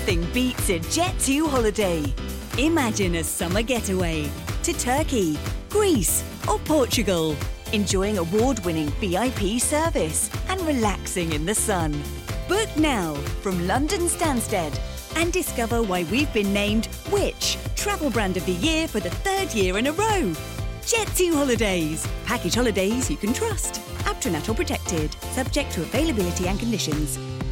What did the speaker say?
Nothing beats a Jet2 holiday. Imagine a summer getaway to Turkey, Greece or Portugal, enjoying award-winning VIP service and relaxing in the sun. Book now from London Stansted and discover why we've been named Which? Travel Brand of the Year for the 3rd year in a row. Jet2 Holidays. Package holidays you can trust. App to Natal protected. Subject to availability and conditions.